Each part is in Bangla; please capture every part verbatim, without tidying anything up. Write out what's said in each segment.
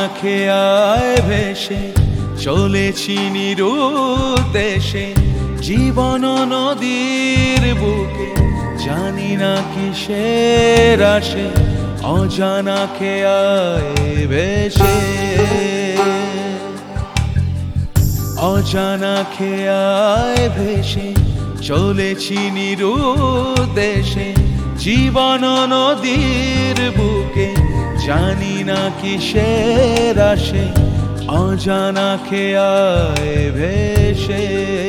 খেয়ায় ভেসে চলেছি নিরুদ্দেশে, জীবন নদীর বুকে জানি না কিসের আসে, অজানা খেয়ায় ভেসে অজানা খেয়ায় ভেসে চলেছি নিরুদ্দেশে, জীবন নদীর বুকে জানি না কিসের আসে, অজানা খেয়ায় ভেসে।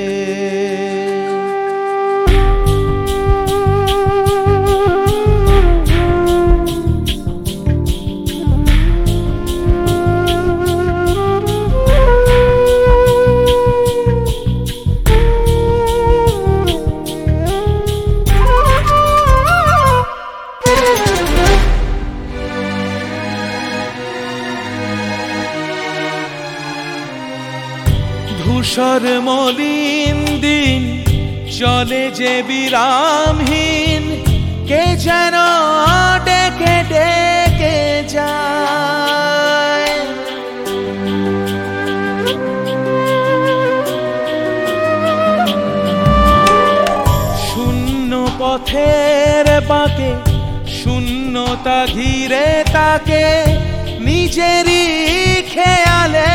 ধূসর মলিন দিন চলে যে বিরামহীন, কে যেন ডেকে ডেকে যায়। শূন্য পথের বাঁকে শূন্যতা ঘিরে তাকে, নিজেরই খেয়ালে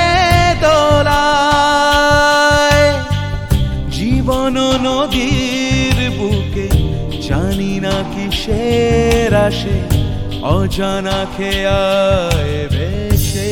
দোলায়। জীবন নদীর বুকে জানি না কিসের আসে, অজানা খেয়ায় ভেসে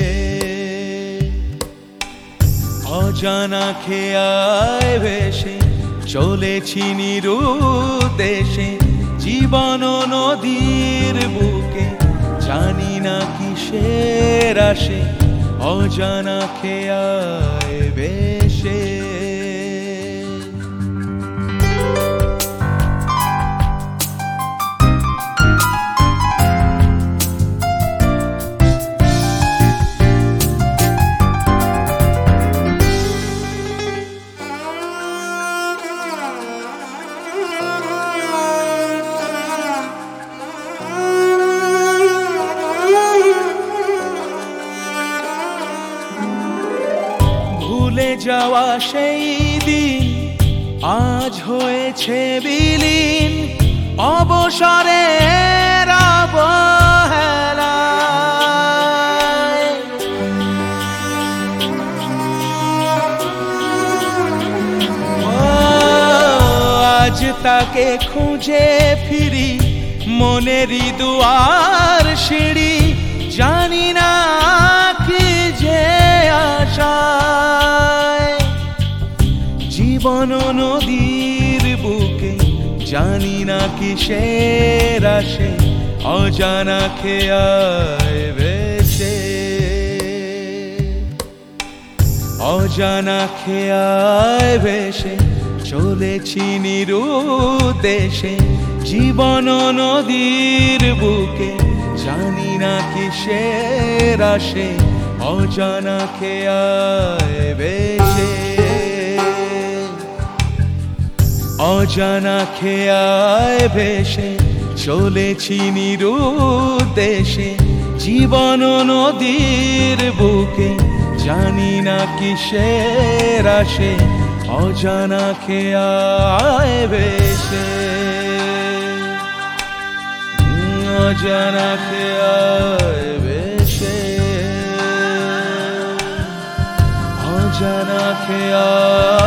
অজানা খেয়ায় ভেসে চলেছি নিরুদ্দেশে, জীবন নদীর বুকে জানি না কিসের আসে, অজানা খেয়ায় ভেসে। ভুলে যাওয়া সেই দিন আজ হয়েছে বিলীন, অবসরের অবহেলায়। আজ তাকে খুঁজে ফিরি মনেরই দুয়ার সিঁড়ি, জানি না কি যে আশায়। জীবন নদীর বুকে জানি না কিসের আসে, অজানা খেয়ায় ভেসে অজানা খেয়ায় ভেসে চলেছি নিরুদ্দেশে, জীবন নদীর বুকে জানি না কিসের আসে, অজানা খেয়ায় ভেসে অজানা খেয়ায় ভেসে চলেছি নিরুদ্দেশে, জীবন নদীর বুকে জানি না কিসের আসে, অজানা খেয়ায় ভেসে অজানা খেয়ায় ভেসে অজানা খেয়ায়